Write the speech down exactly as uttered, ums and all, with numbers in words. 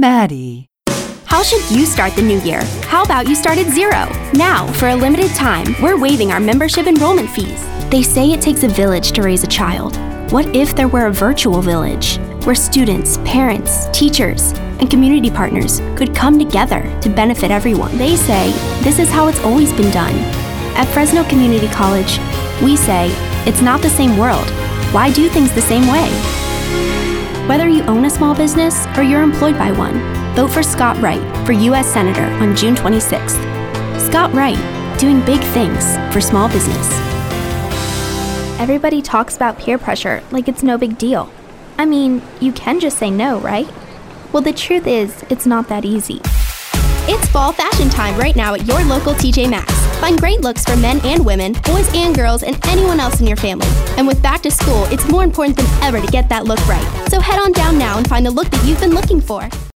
Maddie. How should you start the new year? How about you start at zero? Now, for a limited time, we're waiving our membership enrollment fees. They say it takes a village to raise a child. What if there were a virtual village, where students, parents, teachers, and community partners could come together to benefit everyone? They say this is how it's always been done. At Fresno Community College, we say it's not the same world. Why do things the same way? Whether you own a small business or you're employed by one, vote for Scott Wright for U S Senator on June twenty-sixth. Scott Wright, doing big things for small business. Everybody talks about peer pressure like it's no big deal. I mean, you can just say no, right? Well, the truth is, it's not that easy. It's fall fashion time right now at your local T J Maxx. Find great looks for men and women, boys and girls, and anyone else in your family. And with back to school, it's more important than ever to get that look right. So head on down now and find the look that you've been looking for.